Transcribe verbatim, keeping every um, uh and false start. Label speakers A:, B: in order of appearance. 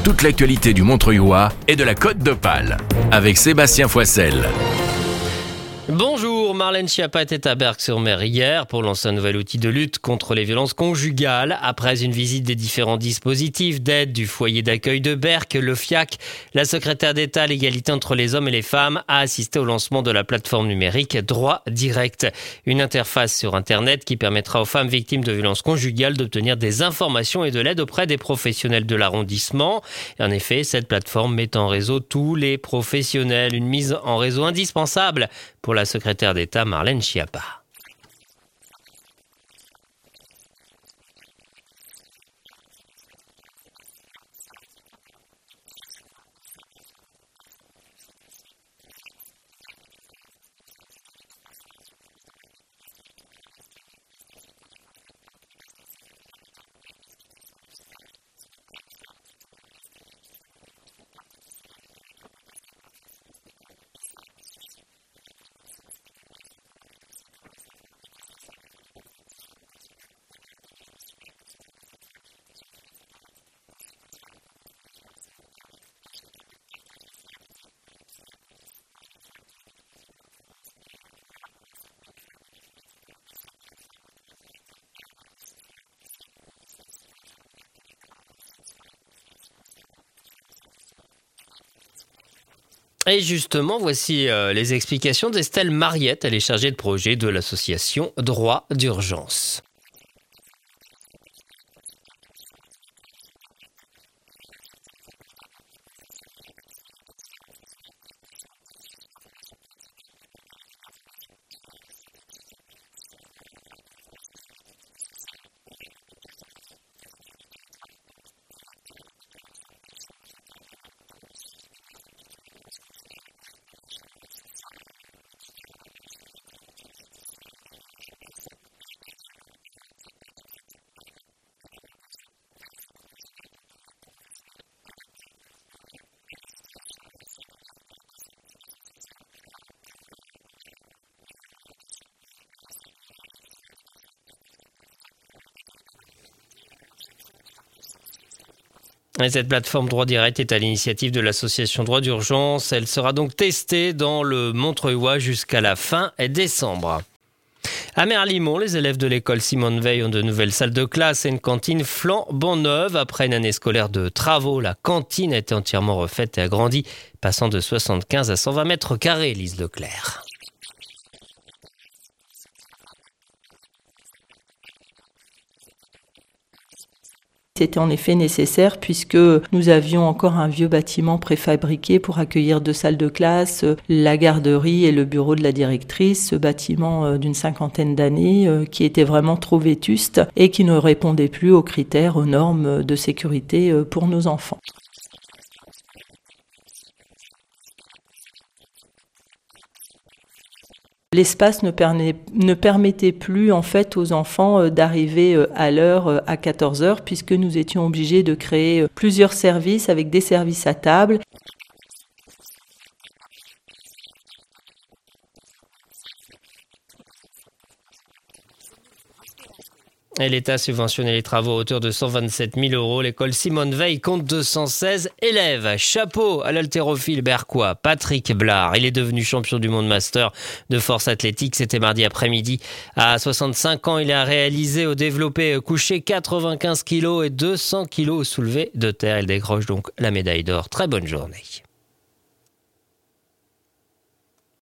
A: toute l'actualité du Montreuilois et de la Côte d'Opale, avec Sébastien Foissel.
B: Bonjour, Marlène Schiappa était à Berck-sur-Mer hier pour lancer un nouvel outil de lutte contre les violences conjugales. Après une visite des différents dispositifs d'aide du foyer d'accueil de Berck, le F I A C, la secrétaire d'État à l'égalité entre les hommes et les femmes a assisté au lancement de la plateforme numérique Droit Direct. Une interface sur Internet qui permettra aux femmes victimes de violences conjugales d'obtenir des informations et de l'aide auprès des professionnels de l'arrondissement. Et en effet, cette plateforme met en réseau tous les professionnels. Une mise en réseau indispensable pour la secrétaire d'État Marlène Schiappa. Et justement, voici euh, les explications d'Estelle Mariette. Elle est chargée de projet de l'association Droit d'Urgence. Et cette plateforme Droit Direct est à l'initiative de l'association Droit d'Urgence. Elle sera donc testée dans le Montreuilois jusqu'à la fin décembre. À Merlimont, les élèves de l'école Simone Veil ont de nouvelles salles de classe et une cantine flambant neuve. Après une année scolaire de travaux, la cantine a été entièrement refaite et agrandie, passant de soixante-quinze à cent vingt mètres carrés, Lise Leclerc.
C: C'était en effet nécessaire puisque nous avions encore un vieux bâtiment préfabriqué pour accueillir deux salles de classe, la garderie et le bureau de la directrice, ce bâtiment d'une cinquantaine d'années qui était vraiment trop vétuste et qui ne répondait plus aux critères, aux normes de sécurité pour nos enfants. L'espace ne, permet, ne permettait plus en fait aux enfants d'arriver à l'heure à quatorze heures puisque nous étions obligés de créer plusieurs services avec des services à table.
B: Et l'État subventionnait les travaux à hauteur de cent vingt-sept mille euros. L'école Simone Veil compte deux cent seize élèves. Chapeau à l'haltérophile berquois Patrick Blard. Il est devenu champion du monde master de force athlétique. C'était mardi après-midi. À soixante-cinq ans, il a réalisé au développé couché quatre-vingt-quinze kilos et deux cents kilos soulevés de terre. Il décroche donc la médaille d'or. Très bonne journée.